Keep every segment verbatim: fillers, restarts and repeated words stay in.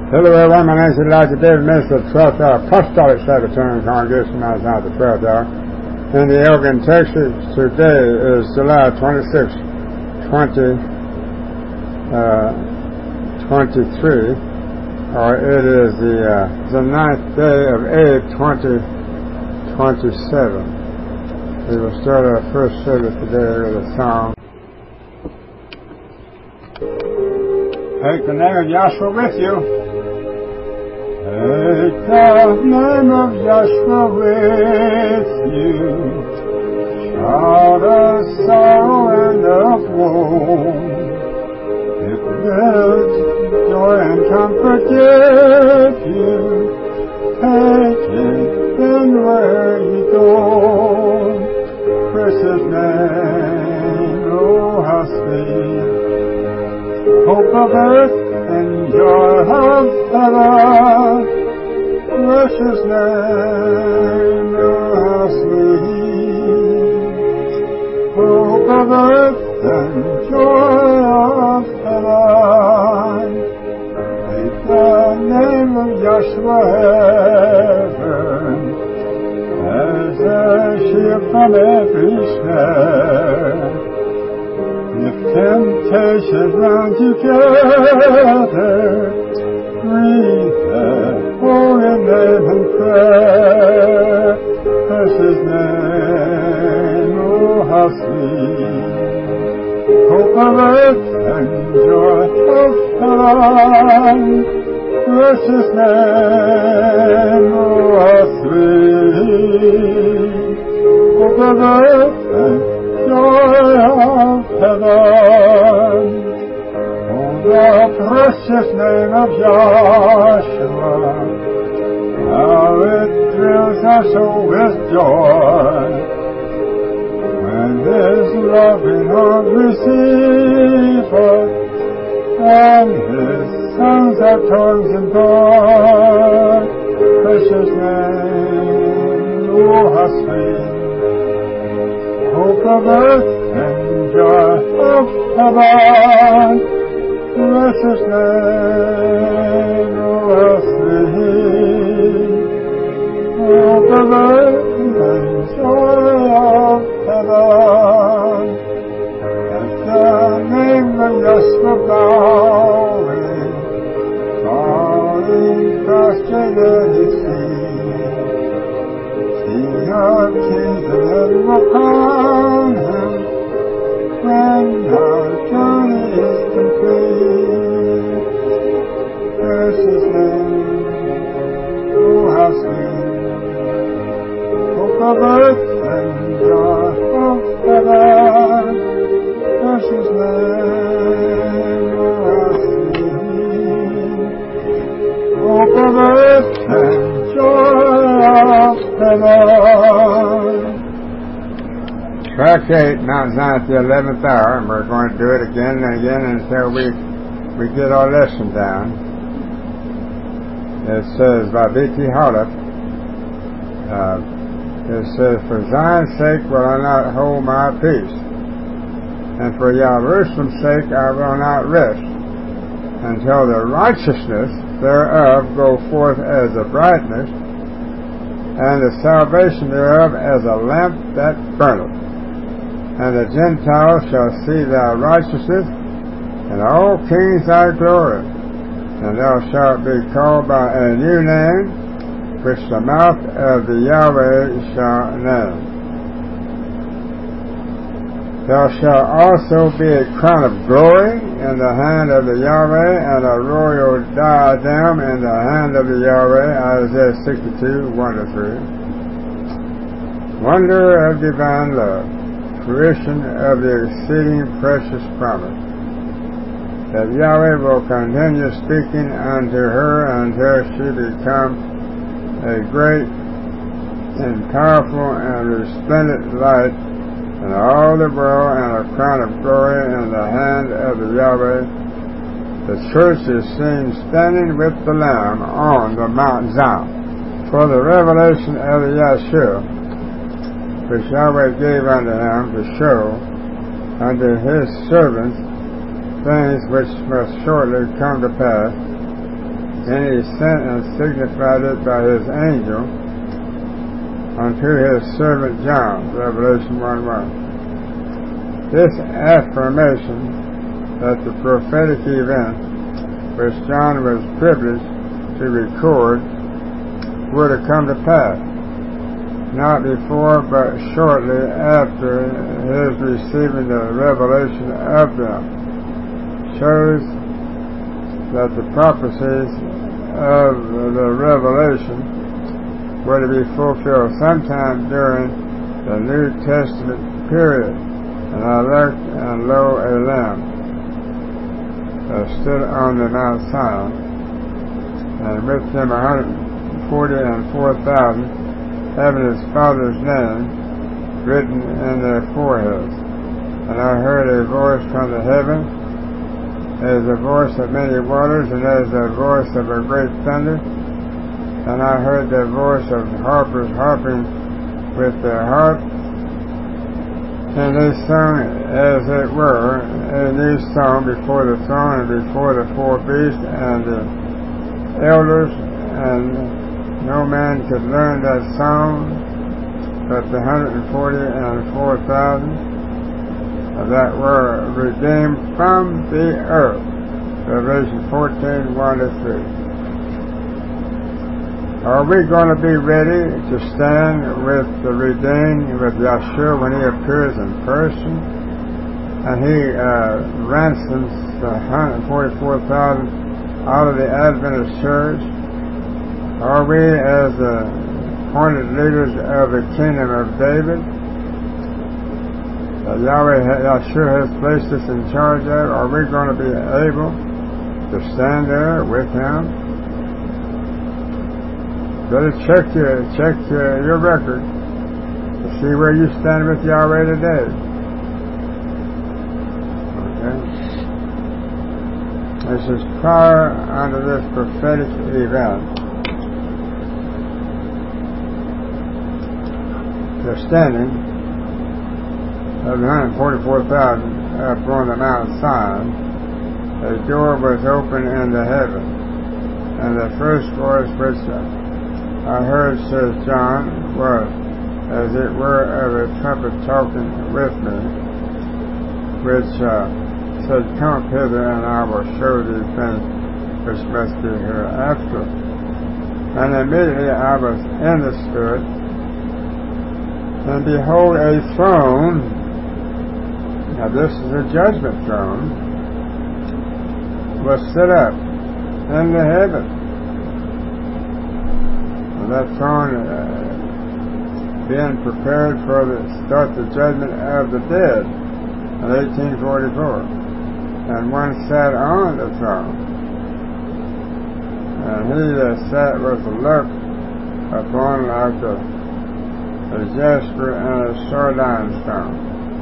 Hello everyone, my name is Elijah David, minister of the twelfth Hour Apostolic Sabbatarian Congregation, Mount Zion, the twelfth Hour. And the Elgin, Texas, today is July twenty-sixth, twenty twenty-three, or it is the, uh, the ninth day of Ab twenty twenty-seven. We will start our first service today with a song. Take the name of Yahshua with you. Take the name of Yahshua with you. Shout of sorrow and of woe. If there's joy and comfort give you, take it and where you go. Precious name, oh how sweet. Hope of earth and joy of heaven, precious name, oh how sweet. Hope of earth and joy of heaven, take the name of Yahshua heaven, as a shield from every snare. If temptations run together, breathe that holy name and prayer. Precious name, oh how sweet. Hope of earth and joy of heaven. Precious name, oh how sweet. Hope of earth and joy of heaven, oh the precious name of Yahshua, how it thrills our soul with joy, when His loving arms receive us, and His sons our tongues employ. Precious name, oh how sweet. Hope of earth and joy of heaven, precious name, oh how sweet. Hope of earth and joy of heaven, at the name of Yahshua bowing, falling prostrate His feet. King of kings and heaven will crown Him when our journey is complete. Precious name, oh how sweet. Hope of earth and joy of heaven. Precious name, oh how sweet. Hope of earth and joy of heaven. Track eight, Mount Zion at the eleventh hour, and we're going to do it again and again until we we get our lesson down. It says by B T Holiff, uh, it says, for Zion's sake will I not hold my peace, and for Jerusalem's sake I will not rest, until the righteousness thereof go forth as a brightness, and the salvation thereof as a lamp that burneth. And the Gentiles shall see thy righteousness, and all kings thy glory. And thou shalt be called by a new name, which the mouth of the Yahweh shall name. Thou shalt also be a crown of glory in the hand of the Yahweh, and a royal diadem in the hand of the Yahweh. Isaiah sixty-two, one to three. Wonder of divine love, fruition of the exceeding precious promise, that Yahweh will continue speaking unto her until she become a great and powerful and resplendent light in all the world, and a crown of glory in the hand of the Yahweh. The church is seen standing with the Lamb on the Mount Zion. For the revelation of the Yahshua, which Yahweh gave unto him to show unto His servants things which must shortly come to pass, Then he sent and signified it by his angel unto his servant John, Revelation one one. This affirmation that the prophetic event which John was privileged to record would have come to pass, not before but shortly after his receiving the revelation of them, shows that the prophecies of the revelation were to be fulfilled sometime during the New Testament period. And I looked, and lo, a lamb that stood on the Mount Sinai, and with him a hundred forty and four thousand, having his Father's name written in their foreheads. And I heard a voice from the heaven, as the voice of many waters, and as the voice of a great thunder. And I heard the voice of harpers harping with their harp, and they sung, as it were, a new song before the throne and before the four beasts and the elders, and no man could learn that song but the hundred and forty and four thousand that were redeemed from the earth. Revelation fourteen, one to three. Are we going to be ready to stand with the redeemed, with Yeshua, when he appears in person, and he uh, ransoms the one hundred forty-four thousand out of the Adventist church? Are we, as the appointed leaders of the kingdom of David, that Yahweh, Yeshua has placed us in charge of, are we going to be able to stand there with him? Better check your check your, your record to see where you stand with Yahweh today. Okay. This is prior unto this prophetic event. The standing of the one hundred forty-four thousand up on the Mount Sinai, a door was opened in the heaven, and the first voice which I heard, says John, was as it were of a trumpet talking with me, which uh, said, Come hither, and I will show thee things which must be hereafter. And immediately I was in the Spirit, and behold, a throne. Now this is a judgment throne, was set up in the heaven. That throne uh, being prepared for the start the judgment of the dead in eighteen forty-four, and one sat on the throne, and he that sat was looked upon like a, a jasper and a sardine stone,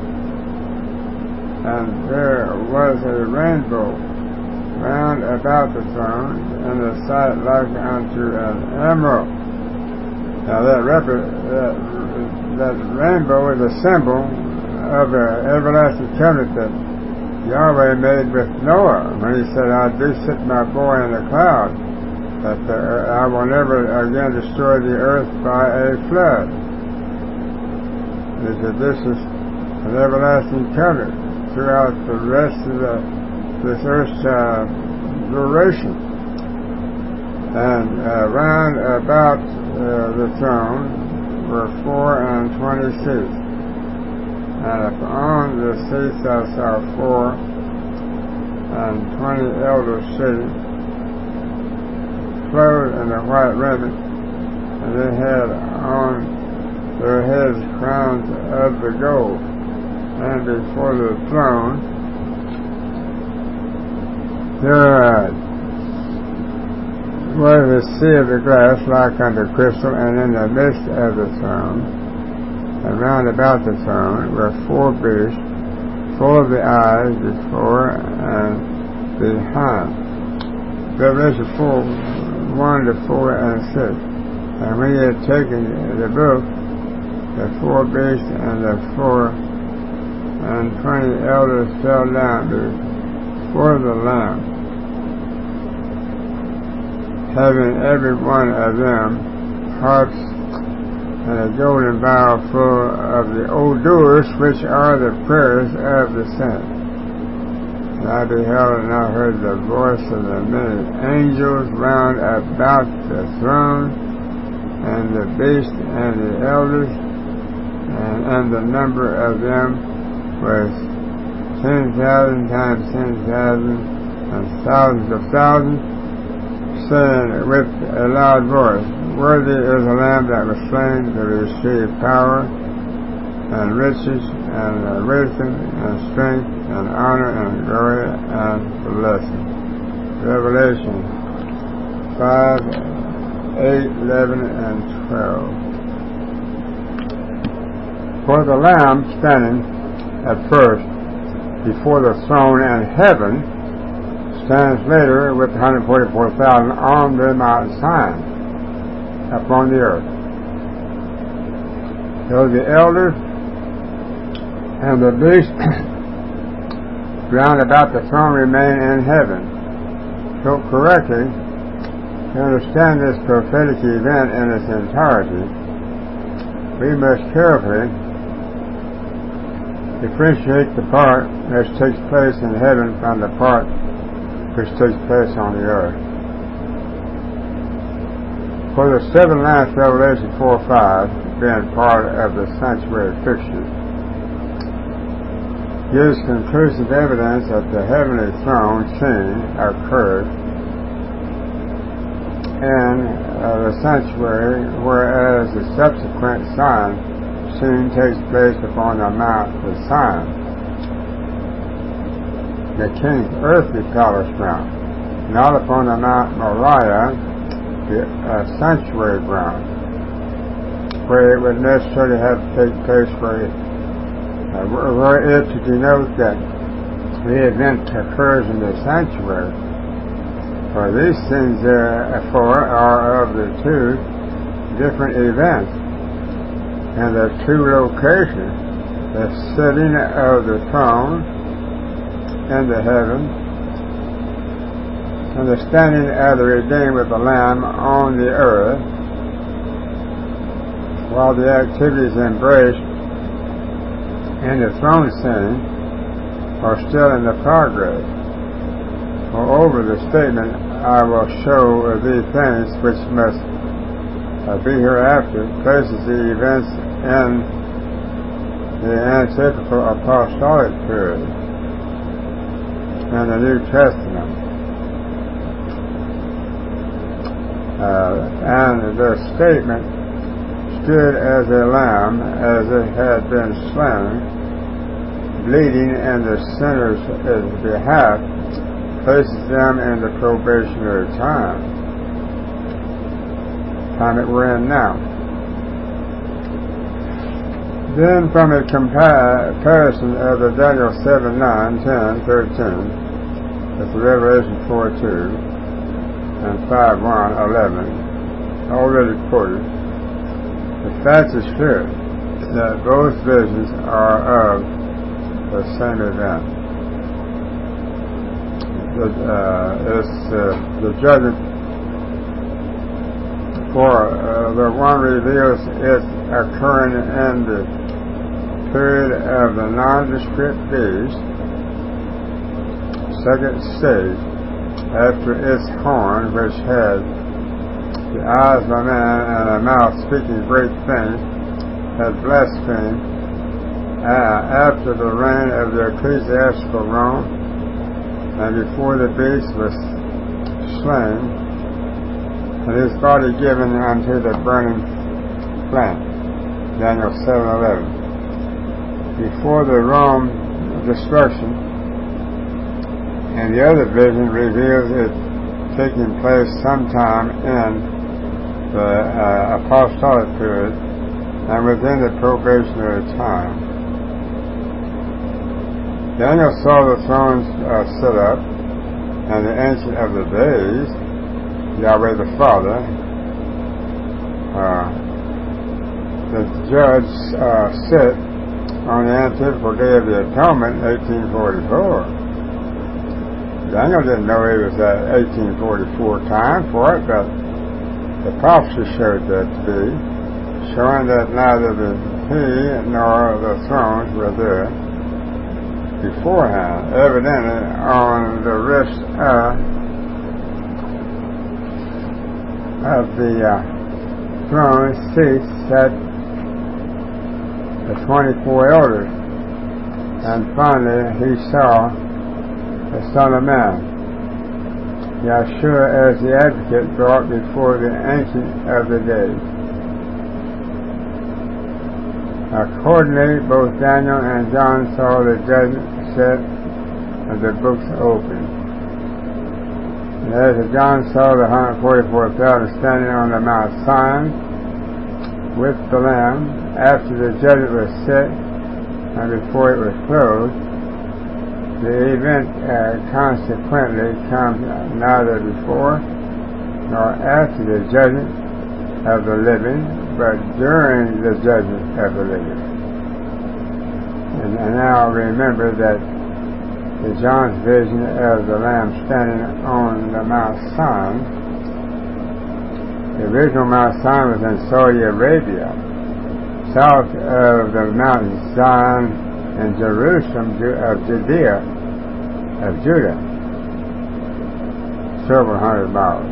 and there was a rainbow round about the throne, and the sight like unto an emerald. Now that, rep- that, that rainbow is a symbol of the everlasting covenant that Yahweh made with Noah when he said, I do sit my boy in the cloud, that the, I will never again destroy the earth by a flood. He said, this is an everlasting covenant throughout the rest of the, this earth's uh, duration. And uh, round about Uh, the throne were four and twenty seats, and upon the seats I saw four and twenty elders sitting, clothed in a white raiment, and they had on their heads crowns of the gold, and before the throne there uh, was a sea of the glass like unto crystal, and in the midst of the throne, and round about the throne, were four beasts, full of the eyes before and behind. Revelation four, one to four and six. And when he had taken the book, the four beasts and the four and twenty elders fell down before the Lamb, having every one of them harps and a golden vial full of the odors which are the prayers of the saints. And I beheld and I heard the voice of the many angels round about the throne, and the beast and the elders, and, and the number of them was ten thousand times ten thousand, and thousands of thousands, saying with a loud voice, Worthy is the Lamb that was slain to receive power, and riches, and uh, wisdom, and strength, and honor, and glory, and blessing. Revelation five, eight, eleven, and twelve. For the Lamb standing at first before the throne in heaven stands later with one hundred forty-four thousand on the Mount Zion upon the earth. So the elders and the beast round about the throne remain in heaven. So correctly, to understand this prophetic event in its entirety, we must carefully differentiate the part which takes place in heaven from the part which takes place on the earth. For the seven last Revelation four five, being part of the sanctuary fixtures, gives conclusive evidence that the heavenly throne scene occurred in uh, the sanctuary, whereas the subsequent sign scene takes place upon the Mount of Zion, the king's earthly palace ground, not upon the Mount Moriah, the uh, sanctuary ground, where it would necessarily have to take place for it, uh, were it to denote that the event occurs in the sanctuary. For these things therefore are of the two different events, and the two locations, the sitting of the throne in the heaven, and the standing of the redeemed with the Lamb on the earth, while the activities embraced in the throne scene are still in the progress. Moreover, the statement, I will show thee things which must uh, be hereafter, places the events in the antithetical apostolic period in the New Testament. Uh, and the statement, stood as a lamb as it had been slain, bleeding in the sinner's behalf, places them in the probationary time, time that we're in now. Then from a comparison of the Daniel seven, nine, ten, thirteen, with the Revelation four, two, and five, one, eleven, already quoted, the fact is clear that both visions are of the same event. The, uh, it's, uh, the judgment for uh, the one reveals it occurring in the period of the nondescript beast, second stage, after its horn, which had the eyes of a man and a mouth speaking great things, had blasphemed, uh, after the reign of the ecclesiastical Rome, and before the beast was slain, and his body given unto the burning flame. Daniel seven, eleven. Before the Rome destruction, and the other vision reveals it taking place sometime in the uh, apostolic period and within the probationary time. Daniel saw the thrones uh, set up, and the Ancient of the Days, Yahweh the Father, uh, the judge uh, sit on the antithetical day of the atonement, eighteen forty-four. Daniel didn't know it was that eighteen forty-four time for it, but the prophecy showed that to be, showing that neither the he nor the thrones were there beforehand, evidently on the wrist uh, of the uh, throne seats sat the twenty-four elders, and finally he saw the Son of Man, Yeshua, as the advocate brought before the Ancient of the Days. Accordingly, both Daniel and John saw the judgment set and the books opened. And as John saw the one hundred forty-four thousand standing on the Mount Sinai with the Lamb, after the judgment was set and before it was closed, the event uh, consequently comes neither before nor after the judgment of the living, but during the judgment of the living. And, and now remember that the John's vision of the Lamb standing on the Mount Sinai, the original Mount Sinai was in Saudi Arabia, south of the mountain Zion in Jerusalem of Judea, of Judah, several hundred miles.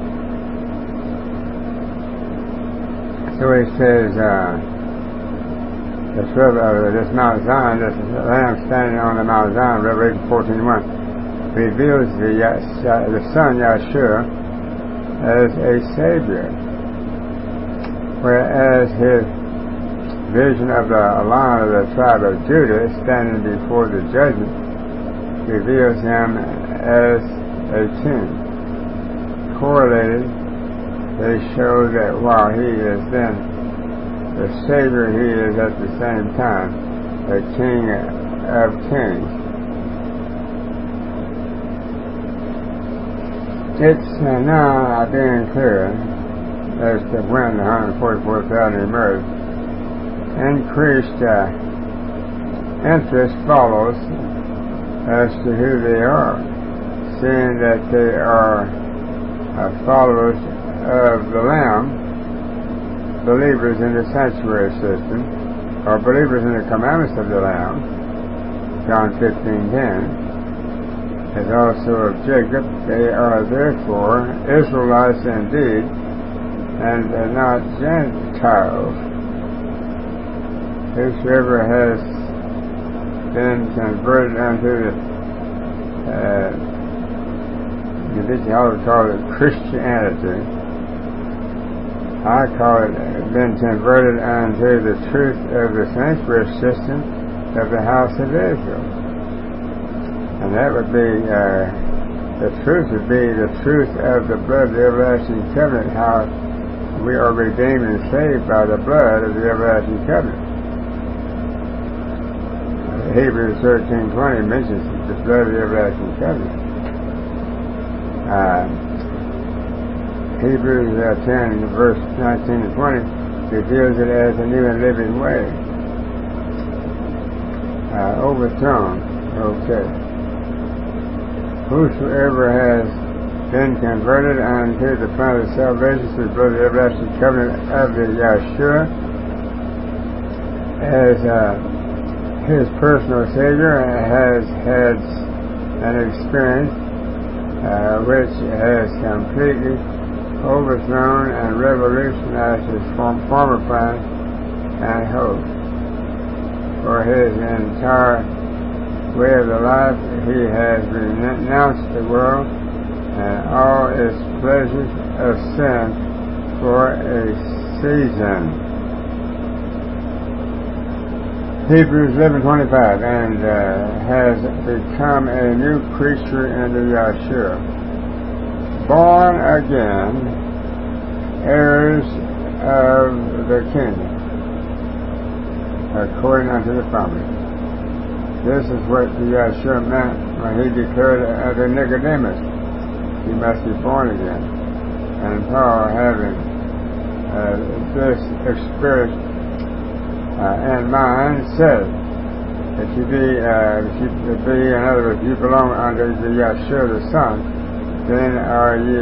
So he says, uh, this, uh, this Mount Zion, this Lamb standing on the Mount Zion, Revelation fourteen one, reveals the, uh, the Son, Yeshua, as a Savior, whereas his vision of the Lion of the tribe of Judah standing before the judgment reveals him as a king. Correlated, they show that while he is then the Savior, he is at the same time a King of Kings. It's uh, now being clear as to when the one hundred forty-four thousand emerged. Increased uh, interest follows as to who they are, seeing that they are uh, followers of the Lamb, believers in the sanctuary system, or believers in the commandments of the Lamb, John fifteen ten, as also of Jacob. They are therefore Israelites indeed, and uh, not Gentiles. Whosoever has been converted unto the uh, you always call it Christianity. I call it been converted unto the truth of the sanctuary system of the house of Israel. And that would be uh, the truth would be the truth of the blood of the everlasting covenant, how we are redeemed and saved by the blood of the everlasting covenant. Hebrews thirteen twenty mentions the blood of the everlasting covenant. Uh, Hebrews uh, ten verse nineteen and twenty reveals it as a new and living way. Uh, overthrown. Okay. Whosoever has been converted unto the plan of salvation through the blood of the everlasting covenant of the Yeshua as uh, his personal Savior has had an experience uh, which has completely overthrown and revolutionized his form, former plans and hopes. For his entire way of the life, he has renounced the world and all its pleasures of sin for a season. Hebrews eleven twenty-five, and uh, has become a new creature in the Yeshua, born again, heirs of the kingdom, according unto the promise. This is what the Yeshua meant when he declared unto Nicodemus, he must be born again. And Paul, having uh, this experience Uh, and mind said, if you be, uh, if you be, in other words, you belong under the Yeshua the Son, then are you,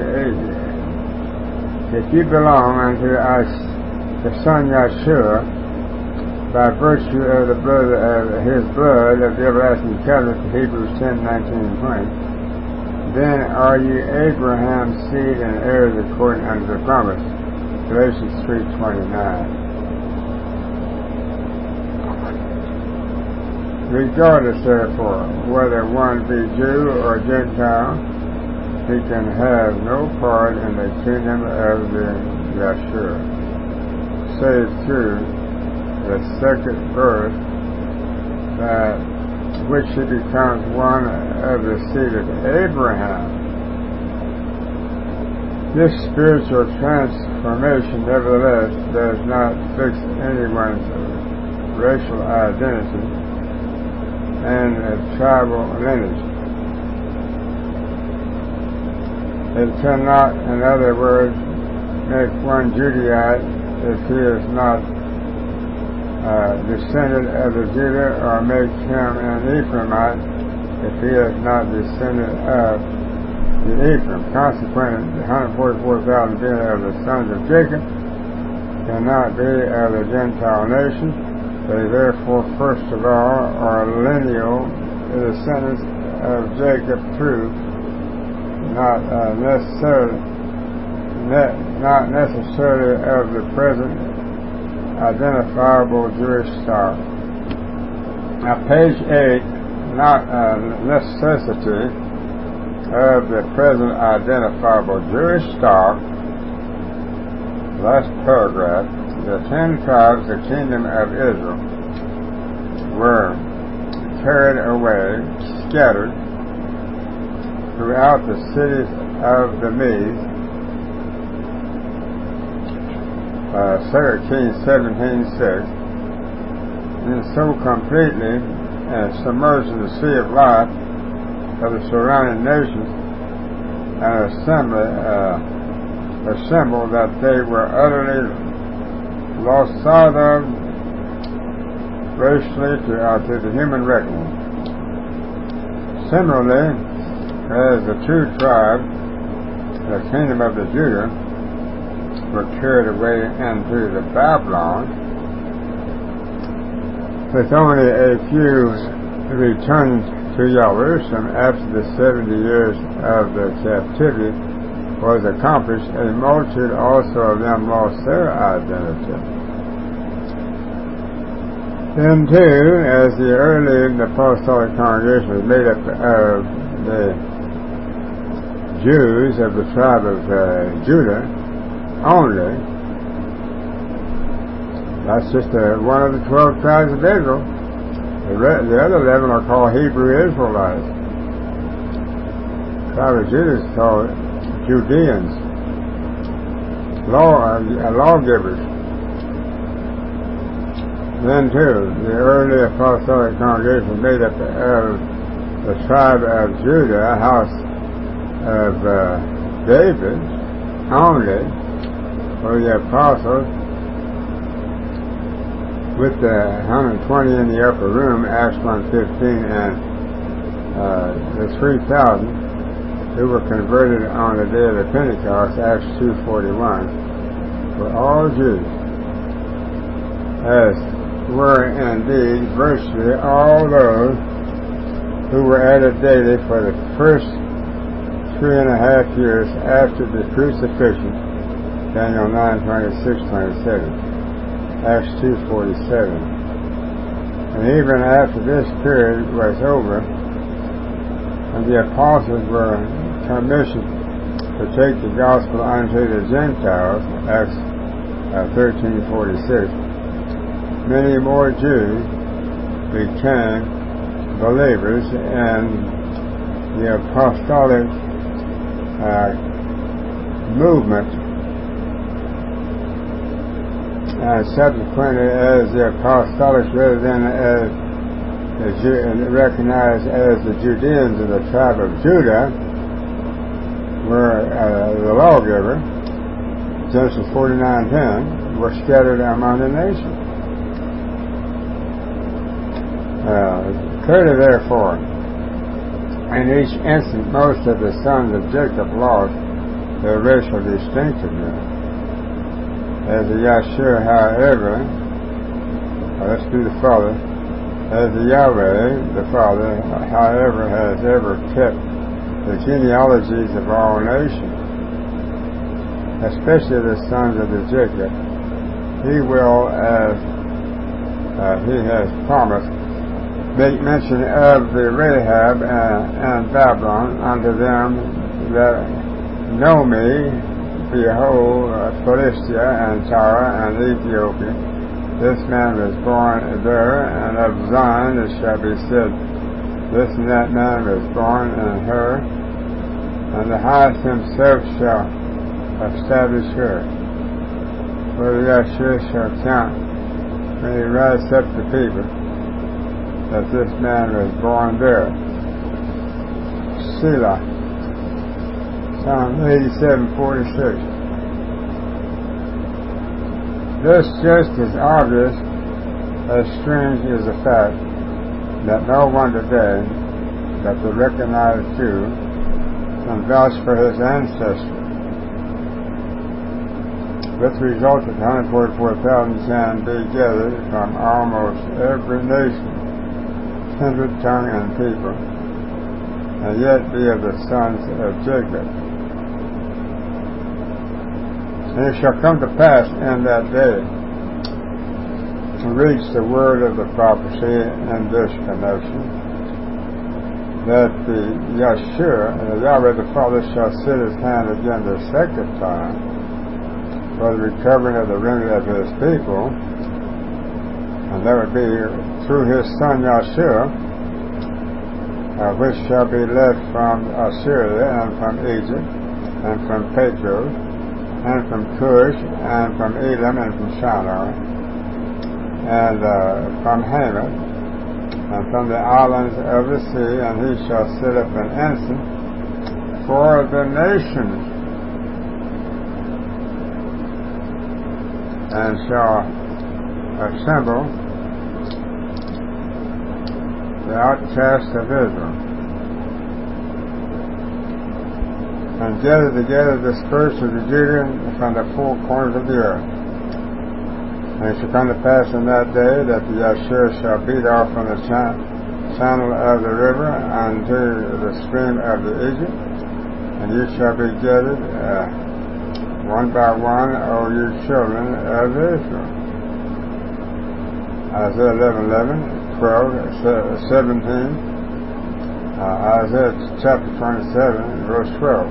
if you belong unto us, the Son Yeshua, by virtue of the blood of his blood of the everlasting covenant, Hebrews ten, nineteen, and twenty, then are you Abraham's seed and heirs according unto the promise, Galatians three, twenty-nine. Regardless, therefore, whether one be Jew or Gentile, he can have no part in the kingdom of the Yeshua, save through the second birth, that which he becomes one of the seed of Abraham. This spiritual transformation, nevertheless, does not fix anyone's racial identity and a tribal lineage. It cannot, in other words, make one Judaite if he is not uh, descendant of the Judah, or make him an Ephraimite if he is not descendant of the Ephraim. Consequently, the one hundred forty-four thousand being of the sons of Jacob cannot be of the Gentile nation. They therefore, first of all, are lineal descendants of Jacob through, not uh, necessarily, ne- not necessarily of the present identifiable Jewish stock. Now, page eight, not a necessity of the present identifiable Jewish stock. Last paragraph. The ten tribes, the kingdom of Israel, were carried away, scattered throughout the cities of the Medes. Uh, Second Kings seventeen six, and so completely uh, submerged in the sea of life of the surrounding nations and assembly, uh, assembled that they were utterly lost sight of racially to, uh, to the human reckoning. Similarly, as the two tribes, the kingdom of the Judah, were carried away into the Babylon, with only a few returned to Jerusalem after the seventy years of the captivity was accomplished, a multitude also of them lost their identity. Then too, as the early apostolic congregation was made up of the Jews of the tribe of uh, Judah only, that's just uh, one of the twelve tribes of Israel. The, re- the other eleven are called Hebrew Israelites. The tribe of Judah is called Judeans, law, uh, lawgivers. Then too, the early apostolic congregation made up of the tribe of Judah, a house of uh, David only, for the apostles, with the one hundred twenty in the upper room, Acts one fifteen, and uh, the three thousand who were converted on the day of the Pentecost, Acts two forty-one, were all Jews, as were indeed virtually all those who were added daily for the first three and a half years after the crucifixion, Daniel nine twenty-six twenty-seven, Acts two forty-seven. And even after this period was over, and the apostles were commissioned to take the gospel unto the Gentiles, Acts uh, thirteen forty-six, many more Jews became believers in the apostolic uh, movement, and subsequently as the apostolics, rather than as the Jew, recognized as the Judeans of the tribe of Judah, were uh, the lawgiver, Genesis forty-nine ten, were scattered among the nations. Uh, clearly, therefore, in each instant, most of the sons of Jacob lost their racial distinctiveness. As the Yahshua, however, well, let's do the Father, as the Yahweh, the Father, however, has ever kept the genealogies of all nations, especially the sons of the Jacob, he will, as uh, he has promised, make mention of the Rahab and, and Babylon unto them that know me. Behold, uh, Philistia and Tyre and Ethiopia. This man was born there, and of Zion it shall be said, this and that man was born in her, and the highest himself shall establish her. For the Yahshua shall count when he rises up the people that this man was born there. Selah. Psalm eighty-seven forty-six. This just as obvious as strange is the fact that no one today that the recognized Jew can vouch for his ancestry, with the result that one hundred forty-four thousand can be gathered from almost every nation, kindred, tongue, and people, and yet be of the sons of Jacob. And it shall come to pass in that day to reach the word of the prophecy in this connection, that the Yahshua, the Yahweh the Father, shall set his hand again the second time for the recovering of the remnant of his people, and that would be through his son Yahshua, uh, which shall be led from Assyria and from Egypt and from Patros and from Cush and from Elam and from Shinar and uh, from Hamath and from the islands of the sea, and he shall set up an ensign for the nations, and shall assemble the outcasts of Israel, and gather together the dispersed of the Judah from the four corners of the earth. And it shall come to pass in that day that the Yahshua shall beat off from the channel of the river unto the stream of the Egypt, and you shall be gathered uh, one by one, O you children of Israel. Isaiah eleven eleven, twelve, seventeen, uh, Isaiah chapter twenty-seven, verse twelve.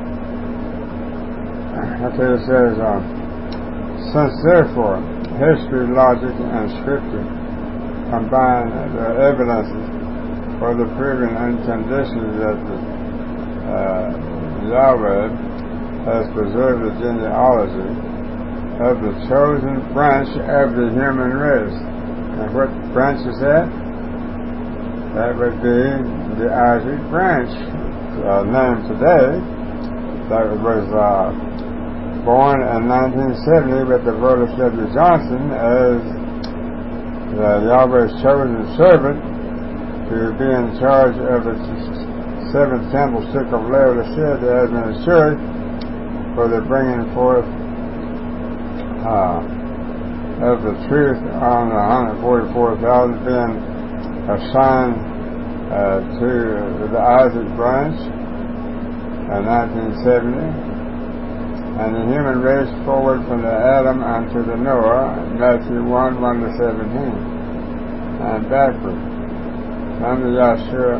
Okay, it says, uh, since therefore history, logic, and scripture combine the evidences for the proving and conditions that the, uh, Yahweh has preserved the genealogy of the chosen branch of the human race. And what branch is that? That would be the Isaac branch, uh, named today, that was uh, born in nineteen seventy with the vote of W. Johnson as the Yahweh's chosen servant to be in charge of the seventh candlestick of Laodicea, the Adventist Church, for the bringing forth uh, of the truth on the one hundred forty-four thousand being assigned uh, to the Isaac branch in nineteen seventy. And the human race forward from the Adam unto the Noah, Matthew one, one to seventeen, and backward from the Yahshua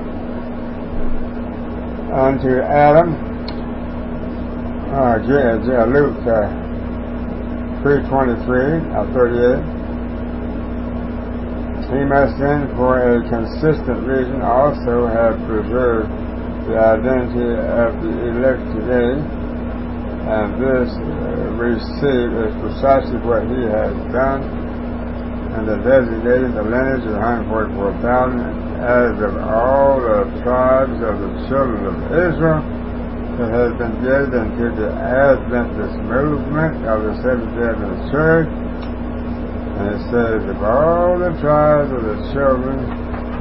unto Adam, uh, Luke uh, three twenty-three, uh, thirty-eight. He must then, for a consistent reason, also have preserved the identity of the elect today. And this uh, receipt is precisely what he has done, and the designated the lineage of one hundred forty-four thousand as of all the tribes of the children of Israel that has been gathered into the Adventist movement of the Seventh-day Adventist Church. And it says, of all the tribes of the children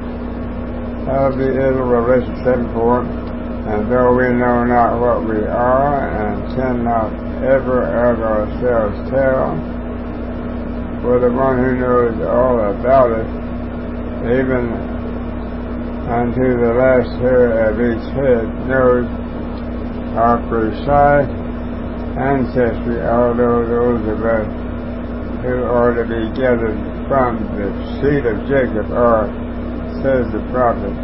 of the Israel, Revelation seven four, and though we know not what we are, and cannot ever of ourselves tell, for the one who knows all about us, even unto the last hair of each head, knows our precise ancestry, although those of us who are to be gathered from the seed of Jacob are, says the prophet,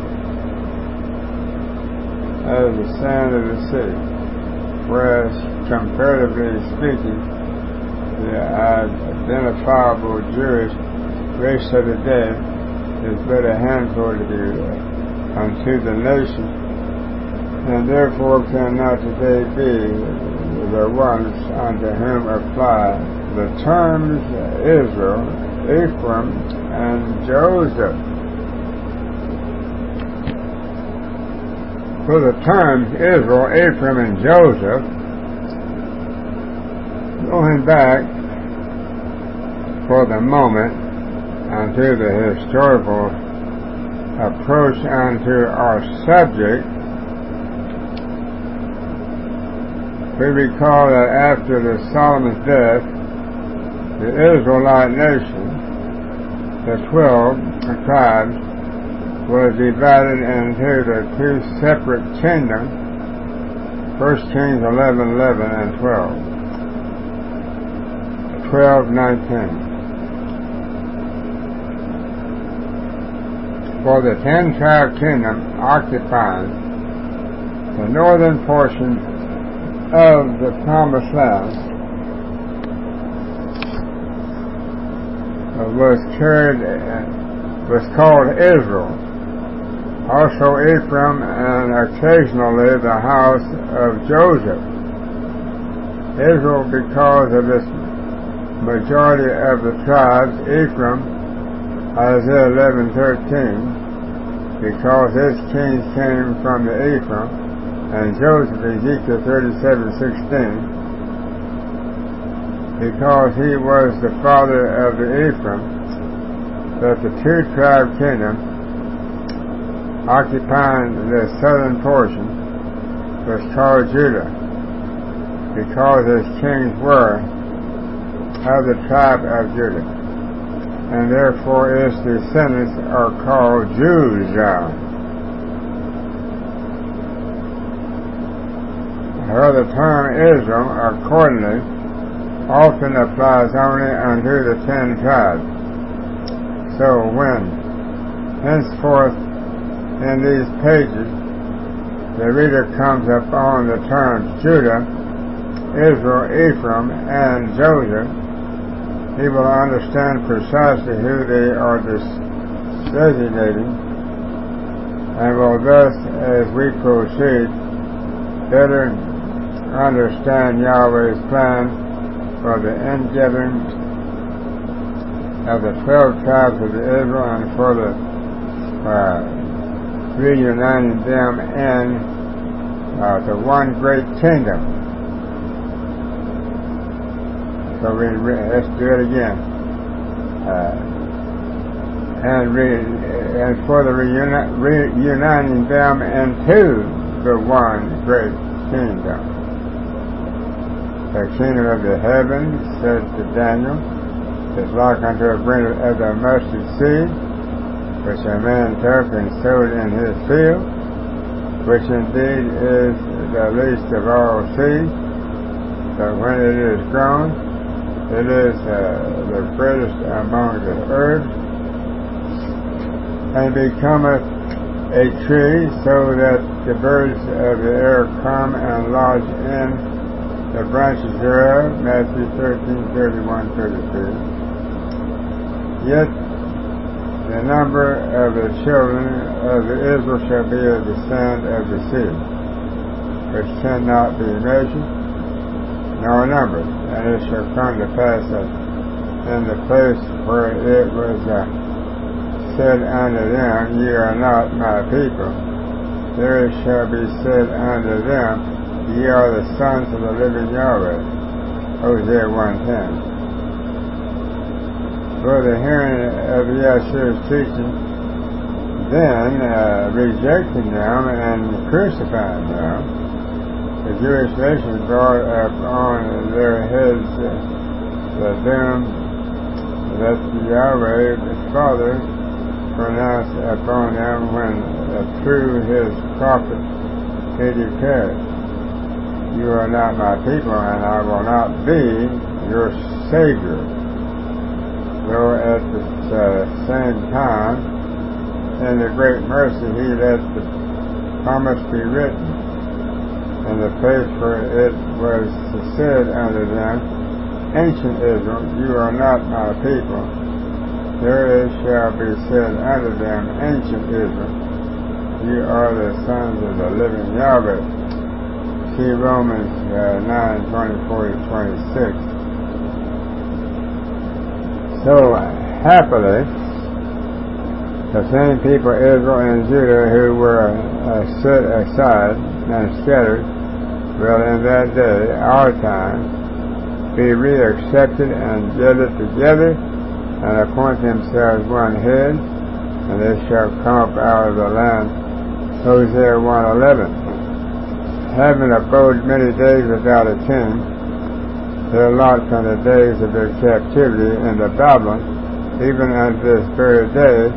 as the sand of the sea, whereas comparatively speaking, the identifiable Jewish race of the day is but a handful to be unto the nation, and therefore cannot today be the ones unto whom apply the terms Israel, Ephraim, and Joseph. For the terms Israel, Ephraim, and Joseph, going back for the moment unto the historical approach unto our subject, we recall that after the Solomon's death, the Israelite nation, the twelve tribes, was divided into the two separate kingdoms, First Kings eleven eleven and twelve. twelve nineteen. For the ten tribe kingdom occupies the northern portion of the promised land was carried, was called Israel. Also Ephraim, and occasionally the house of Joseph. Israel, because of its majority of the tribes, Ephraim, Isaiah eleven thirteen, because his kings came from the Ephraim, and Joseph, Ezekiel thirty-seven sixteen, because he was the father of the Ephraim, that the two tribe kingdom occupying the southern portion was called Judah, because his kings were of the tribe of Judah, and therefore its descendants are called Jews. However, the term Israel accordingly often applies only unto the ten tribes. So when henceforth in these pages the reader comes upon the terms Judah, Israel, Ephraim, and Joseph, he will understand precisely who they are designating, and will thus, as we proceed, better understand Yahweh's plan for the ingathering of the twelve tribes of Israel, and for the uh, reuniting them in uh, the one great kingdom. So we, we let's do it again. Uh, and, re, and for the reuni, reuniting them into the one great kingdom. The kingdom of the heavens, said to Daniel, is like unto a grain of the mustard seed, which a man took and sowed in his field, which indeed is the least of all seeds, but when it is grown, it is uh, the greatest among the herbs, and becometh a tree, so that the birds of the air come and lodge in the branches thereof. Matthew thirteen thirty-one thirty-two. Yet the number of the children of Israel shall be as the sand of the sea, which cannot be measured nor numbered. And it shall come to pass that in the place where it was uh, said unto them, Ye are not my people, there shall be said unto them, Ye are the sons of the living Yahweh. Hosea one ten. For the hearing of Yeshua's teaching, then uh, rejecting them and crucifying them, the Jewish nation brought up on their heads uh, the doom that Yahweh, the Father, pronounced upon them when uh, through his prophet he declared, "You are not my people, and I will not be your Savior." Though at the uh, same time, in the great mercy, he let the promise be written, and the place where it was said unto them, "Ancient Israel, you are not my people. There it shall be said unto them, Ancient Israel, you are the sons of the living Yahweh." See Romans uh, nine, twenty-four to twenty-six. So, happily, the same people, Israel and Judah, who were uh, set aside and scattered, will in that day, our time, be re-accepted and gathered together and appoint themselves one head, and they shall come up out of the land. Hosea one eleven. Having abode many days without a king, their lot from the days of their captivity into Babylon, even unto this very day,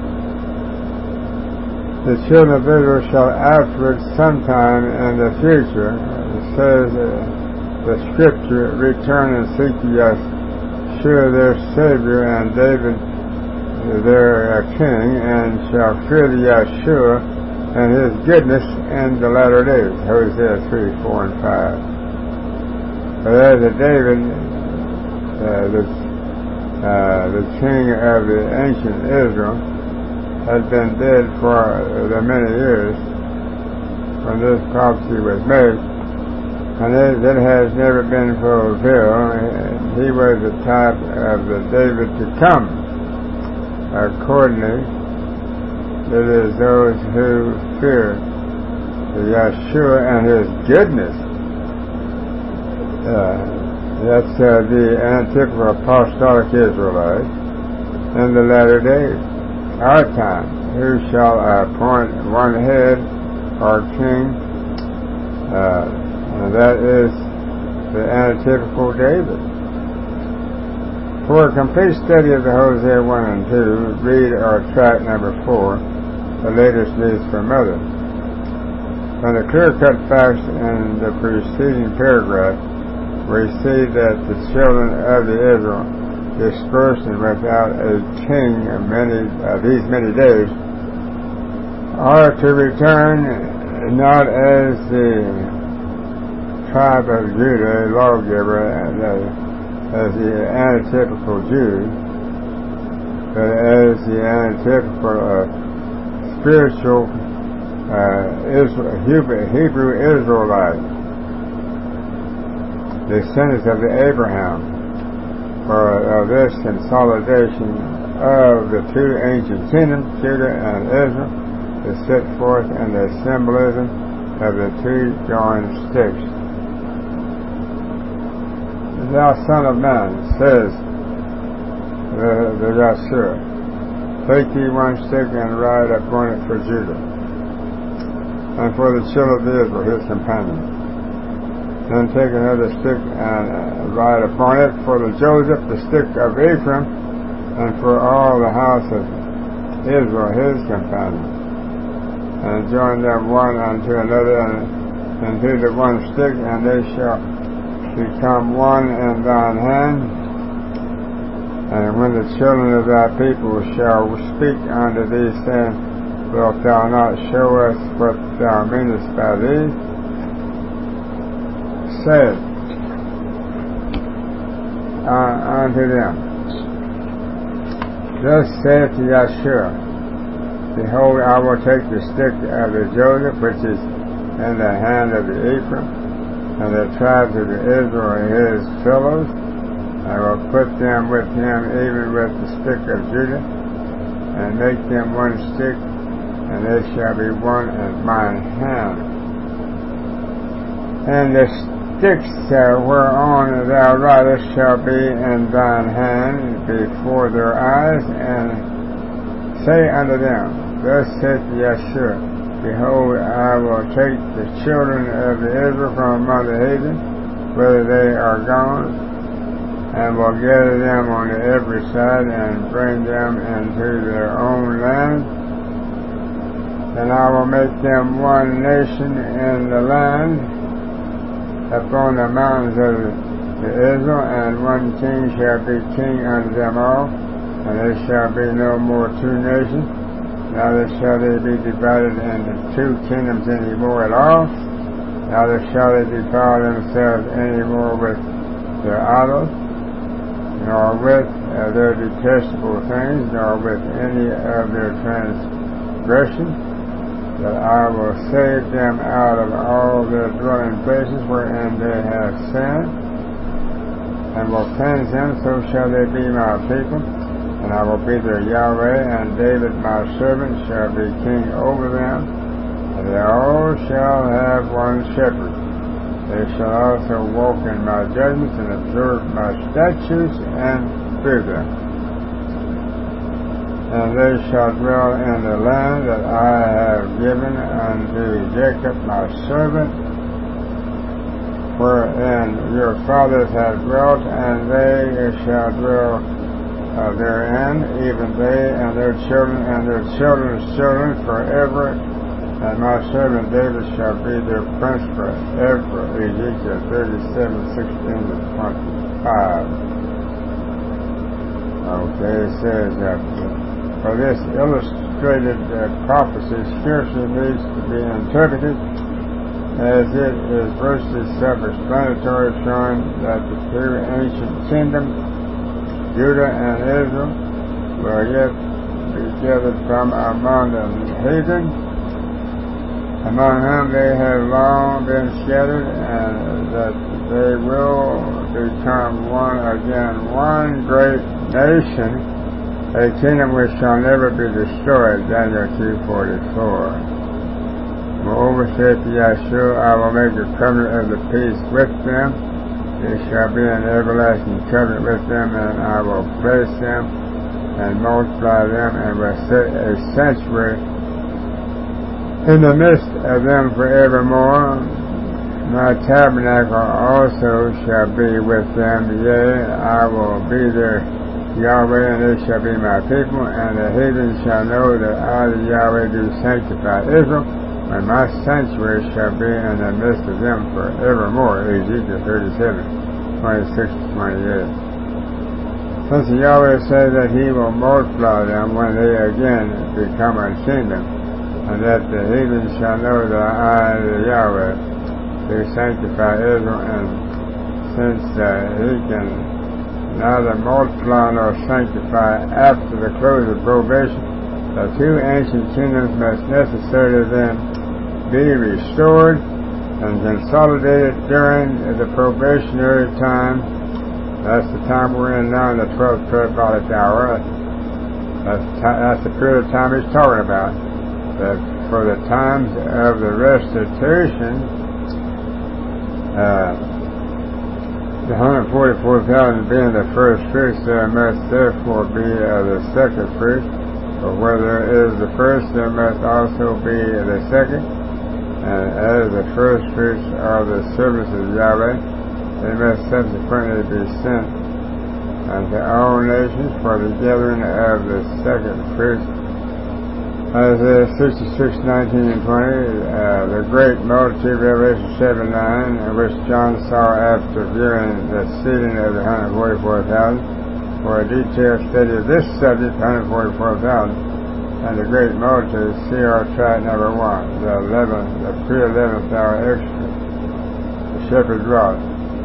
the children of Israel shall afterwards sometime in the future, says uh, the Scripture, return and seek Yahshua their Savior and David their uh, King, and shall fear the Yahshua and his goodness in the latter days. Hosea three, four, and five. But as a David, uh, the, uh, the king of the ancient Israel, had been dead for the many years when this prophecy was made, and it, it has never been fulfilled. He was the type of the David to come. Accordingly, it is those who fear the Yahshua and his goodness. Uh, that's uh, the antitypical apostolic Israelite in the latter days, our time, who shall appoint one head or king, uh, and that is the antitypical David. For a complete study of the Hosea one and two, read our tract number four, The Latest News from Mother. From the clear-cut facts in the preceding paragraph, we see that the children of the Israel, dispersed and without a king of many uh, these many days, are to return not as the tribe of Judah, a lawgiver, and uh, as the antitypical Jews, but as the antitypical uh, spiritual uh, Israel, Hebrew, Hebrew Israelite, descendants of the Abraham. For uh, this consolidation of the two ancient kingdoms, Judah and Israel, is set forth in the symbolism of the two joined sticks. "Thou son of man," says the, the Yahshua, "take thee one stick and ride upon it for Judah, and for the children of Israel, his companions. Then take another stick and uh, ride upon it for the Joseph, the stick of Ephraim, and for all the house of Israel, his companions. And join them one unto another, and, and to the one stick, and they shall become one in thine hand. And when the children of thy people shall speak unto thee, saying, Wilt thou not show us what thou meanest by these? Say uh, unto them, Thus saith Yahshua, Behold, I will take the stick of the Joseph, which is in the hand of the Ephraim, and the tribes of the Israel and his fellows, I will put them with him, even with the stick of Judah, and make them one stick, and they shall be one in mine hand. And the sticks uh, whereon thou ridest shall be in thine hand before their eyes, and say unto them, Thus saith Yeshua, Behold, I will take the children of Israel from among the heathen, whither they are gone, and will gather them on every side, and bring them into their own land. And I will make them one nation in the land, upon the mountains of Israel, and one king shall be king unto them all, and there shall be no more two nations, neither shall they be divided into two kingdoms any more at all, neither shall they defile themselves any more with their idols, nor with uh, their detestable things, nor with any of their transgressions, that I will save them out of all their dwelling places wherein they have sinned, and will cleanse them, so shall they be my people, and I will be their Yahweh, and David my servant shall be king over them, and they all shall have one shepherd. They shall also walk in my judgments, and observe my statutes, and do them. And they shall dwell in the land that I have given unto Jacob my servant, wherein your fathers have dwelt, and they shall dwell uh, therein, even they and their children and their children's children forever. And my servant David shall be their prince forever. Ezekiel thirty-seven, sixteen to twenty-five. Okay, it says that for this illustrated uh, prophecy scarcely needs to be interpreted, as it is virtually self-explanatory, showing that the two ancient kingdoms, Judah and Israel, will yet be gathered from among the heathen, among whom they have long been scattered, and that they will become one again, one great nation, a kingdom which shall never be destroyed. Daniel two forty-four. Moreover saith Yeshua, I will make a covenant of the peace with them. It shall be an everlasting covenant with them, and I will bless them and multiply them, and will set a sanctuary in the midst of them forevermore. My tabernacle also shall be with them, yea, I will be their Yahweh, and they shall be my people, and the heathen shall know that I, the Yahweh, do sanctify Israel, and my sanctuary shall be in the midst of them forevermore. Ezekiel thirty-seven, twenty-six to twenty-eight. Since the Yahweh says that he will multiply them when they again become a kingdom, and that the heathen shall know that I, the Yahweh, do sanctify Israel, and since uh, he can neither multiply nor sanctify after the close of probation, the two ancient kingdoms must necessarily then be restored and consolidated during the probationary time. That's the time we're in now, in the twelfth parabolic hour. That's, t- that's the period of time he's talking about. That for the times of the restitution, uh, the one hundred forty-four thousand being the first fruits, there must therefore be uh, the second fruit. But where there is the first, there must also be the second. And as the first fruits are the service of Yahweh, they must subsequently be sent unto all nations for the gathering of the second fruits. Isaiah sixty-six, nineteen and twenty, uh, the great multitude, Revelation seven, nine, which John saw after viewing the seating of the one hundred forty-four thousand. For a detailed study of this subject, one hundred forty-four thousand, and the great multitude, see our tract number one, the eleventh, the pre-eleventh hour extra, the Shepherd's Rod,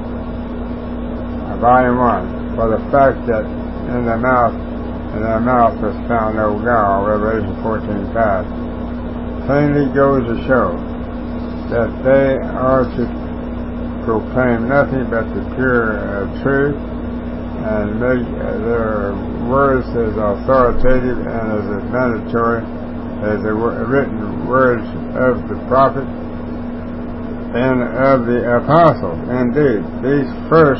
volume one, for the fact that in the mouth and their mouth was found no gall, Revelation fourteen, five, plainly goes to show that they are to proclaim nothing but the pure uh, truth, and make uh, their words as authoritative and as mandatory as the w- written words of the prophet and of the apostles. Indeed, these first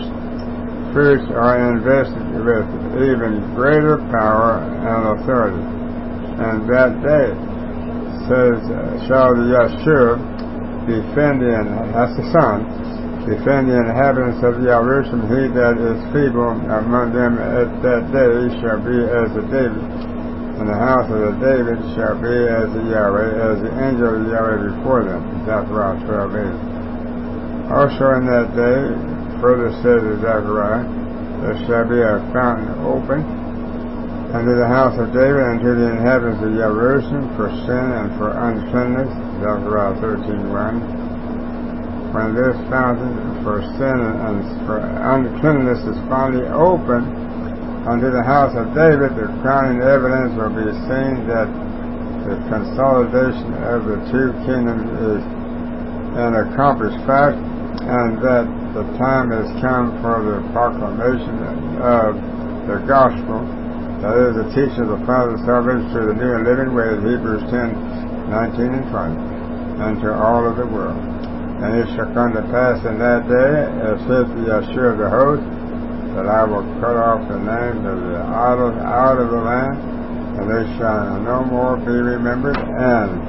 fruits are invested with even greater power and authority. And that day, says, uh, shall the Yeshua defend the, that's the Son, defend the inhabitants of Jerusalem. He that is feeble among them at that day shall be as a David, and the house of the David shall be as the Yahweh, as the angel of Yahweh before them. Zechariah twelve eight. Also in that day, further said to Zechariah, there shall be a fountain open unto the house of David and to the inhabitants of Jerusalem for sin and for uncleanness. Zechariah thirteen one. When this fountain for sin and for uncleanness is finally opened unto the house of David, the crowning evidence will be seen that the consolidation of the two kingdoms is an accomplished fact, and that the time has come for the proclamation of the gospel, that is, the teaching of the Father of salvation to the new and living way, Hebrews ten nineteen and twenty, and to all of the world. And it shall come to pass in that day, as saith the Yeshua of the host, that I will cut off the names of the idols out of the land, and they shall no more be remembered. And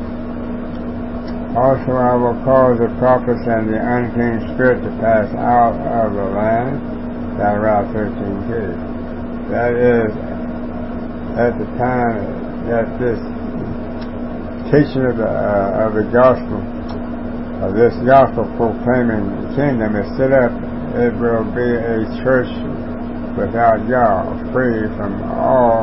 also I will cause the prophets and the unclean spirit to pass out of the land. Zechariah thirteen two. That is, at the time that this teaching of the, uh, of the gospel, of this gospel proclaiming kingdom is set up, it will be a church without Yah, free from all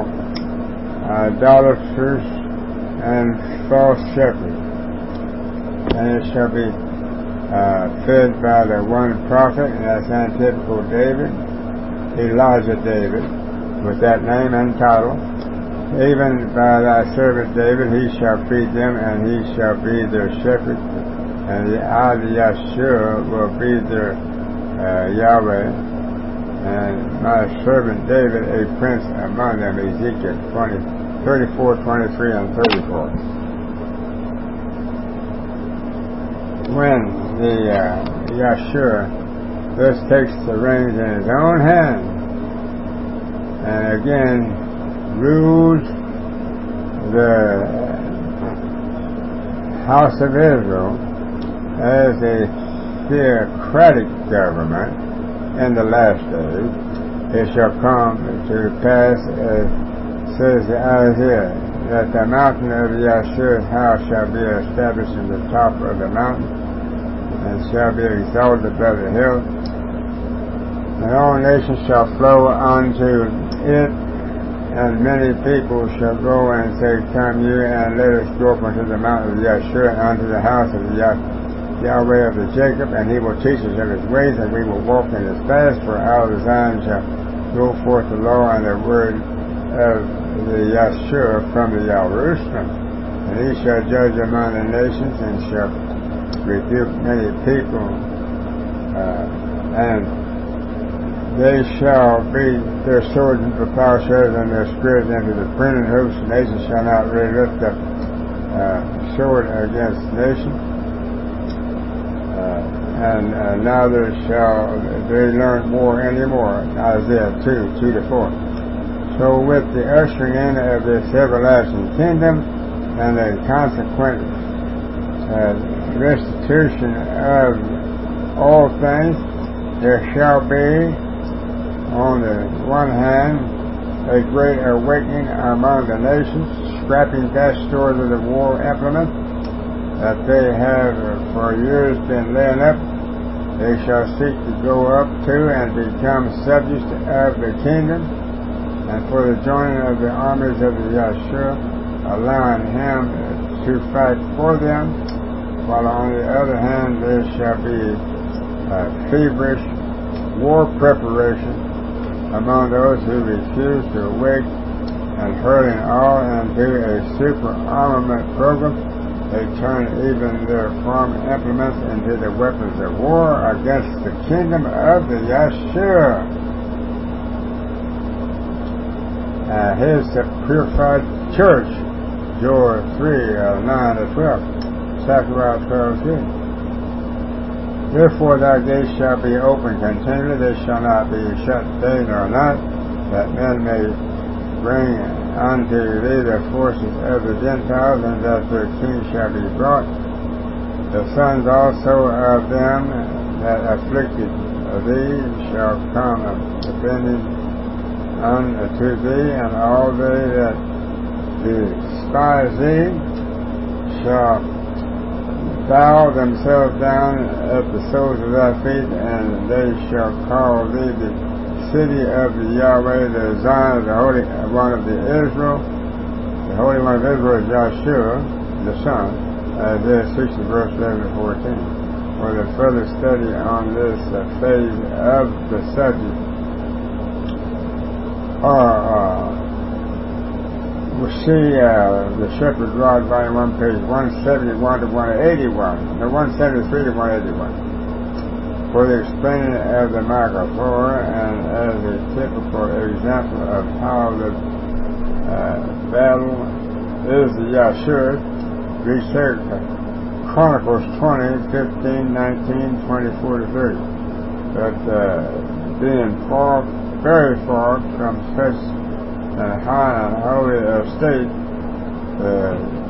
idolaters and false shepherds. And it shall be uh, fed by the one prophet, and that's antitypical David, Elijah David, with that name and title. Even by thy servant David, he shall feed them, and he shall be their shepherd, and the I, the Yeshua, will be their uh, Yahweh, and my servant David a prince among them. Ezekiel twenty, thirty-four, twenty-three, and thirty-four. When the uh, Yeshua thus takes the reins in his own hand, and again rules the house of Israel as a theocratic government in the last days, it shall come to pass, as says Isaiah, that the mountain of Yeshua's house shall be established in the top of the mountain, and shall be exalted above the hill, and all nations shall flow unto it, and many people shall go and say, come you, and let us go up unto the mountain of Yeshua, and unto the house of the Yah- Yahweh of the Jacob, and he will teach us of his ways, and we will walk in his paths. For out of Zion shall go forth the law and the word of the Yeshua from the Jerusalem. And he shall judge among the nations, and shall rebuke many people, uh, and they shall be their swords into plowshares, and their spears into the printed hoofs. Nation shall not really lift up uh, sword against nation, uh, and uh, neither shall they learn war anymore. Isaiah two, two to four. So with the ushering in of this everlasting kingdom and the consequent uh, restitution of all things, there shall be, on the one hand, a great awakening among the nations, scrapping vast stores of the war implements that they have for years been laying up. They shall seek to go up to and become subjects of the kingdom, and for the joining of the armies of the Yeshua, allowing him to fight for them, while on the other hand there shall be uh, feverish war preparation among those who refuse to awake, and hurling all into a super armament program, they turn even their farm implements into the weapons of war against the kingdom of the Yeshua, uh, his purified church. Joel three, uh, nine to twelve, Zechariah twelve two. Therefore thy gates shall be open continually, they shall not be shut day nor night, that men may bring unto thee the forces of the Gentiles, and that their king shall be brought. The sons also of them that afflicted thee shall come offending unto thee, and all they that despise thee shall bow themselves down at the soles of thy feet, and they shall call thee the city of the Yahweh, the Zion of the Holy One of the Israel. The Holy One of Israel is Yahshua, the Son. Isaiah sixty, verse eleven to fourteen. For the further study on this uh, phase of the subject, or uh, we see uh, the Shepherd's Rod, volume one, page one seventy-one to one eighty-one, no, one seventy-three to one eighty-one, for the explaining of the Microphore, and as a typical example of how the uh, battle is the Yahshua. We check Chronicles twenty, fifteen, nineteen, twenty-four to thirty. But uh, being far, very far from such a high and holy estate, the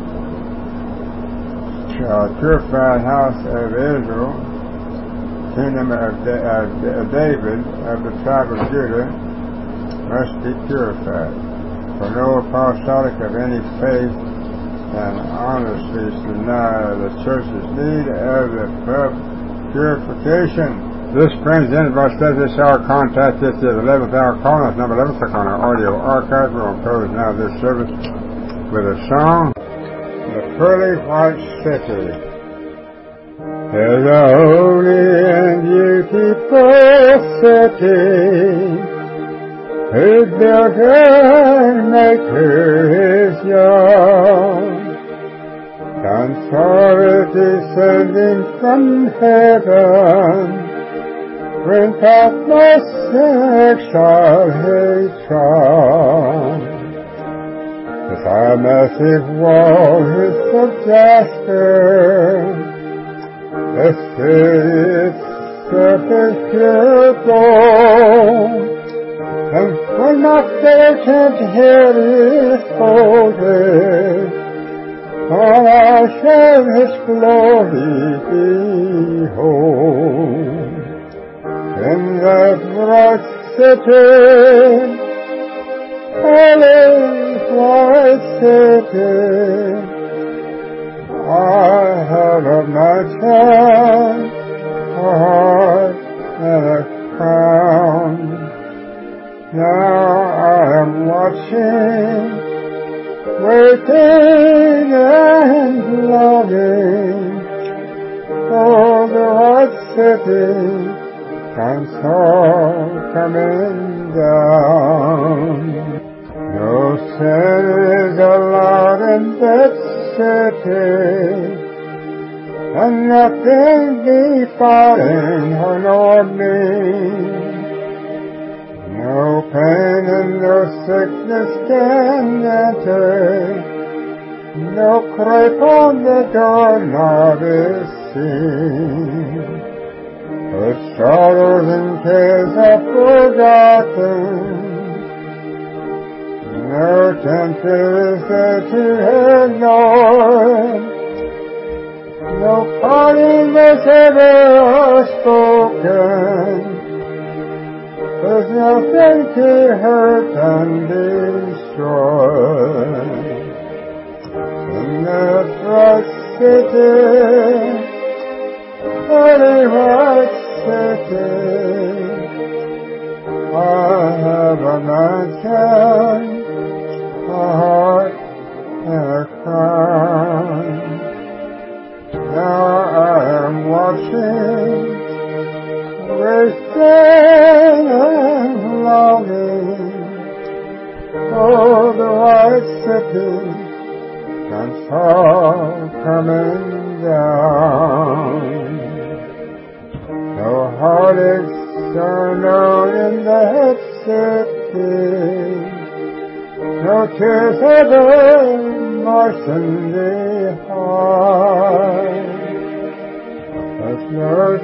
uh, purified house of Israel, kingdom of, da- of David, of the tribe of Judah, must be purified. For no apostolic of any faith and honestly deny the church's need of the purification. This brings in about this hour contact at the eleventh hour call. That's number eleven. Click on our audio archive. We'll close now this service with a song. The Pearly White City is a holy and beautiful city, whose builder and maker is young. Consorted descending from heaven, bring past my exile hatred. With our massive wall is of jasper, the city itself is pure gold. And when my fair head is folded, all I shall His glory behold. In that bright city, holy white city, I have a mansion, a heart, and a crown. Now I am watching, waiting and longing for the right city, console coming down. No sin is allowed in that city, and nothing defiling her nor me. No pain and no sickness can enter, no crape on the doorknob is seen. Her sorrows and cares are forgotten, no tempter is there to ignore, no parting is ever spoken. There's nothing to hurt and destroy. In that bright city, holy white city, I have a mansion, a heart, and a crown. Now I am watching, waiting and longing for the right city, and all coming down. No heartaches are known in that city, no tears ever moisten the heart. There's no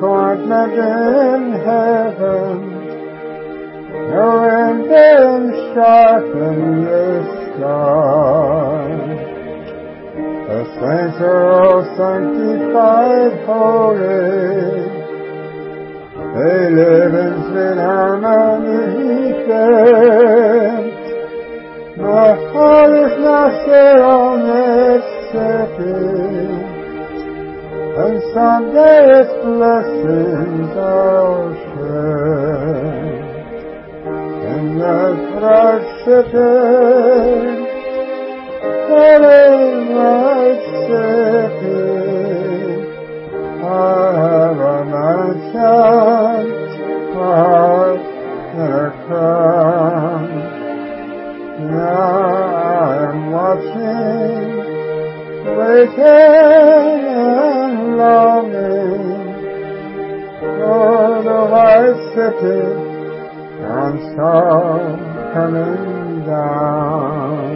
disappointment in heaven, no ending sharpen the sky. The saints are all sanctified, holy. They live in sweet harmony there. My heart is now set on this city, and someday its blessings I'll share. In that bright city, holy bright city, I have a mansion, a heart, and a crown. Now I am watching, waiting and longing for the white city and star coming down.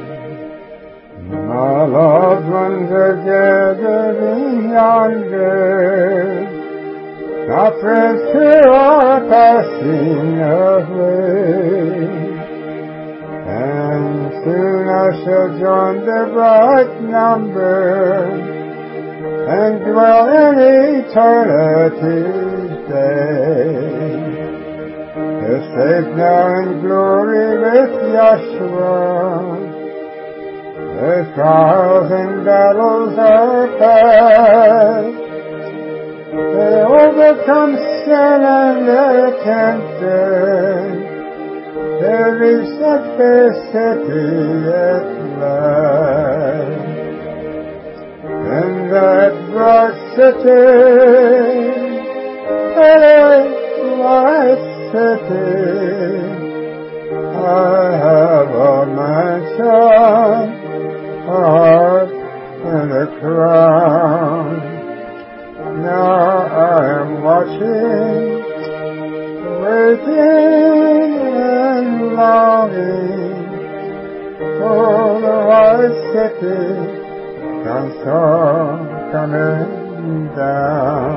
My loved ones are gathering yonder, my friends who are passing away, and soon I shall join their bright number and dwell in eternity's day. They're safe now in glory with Yeshua. The trials and battles are past. They overcome sin and their tempter. They reach that fair city at last. In that bright city, that white city, I have a mansion, a heart, and a crown. Now I am watching, waiting and longing for the white city comes coming down.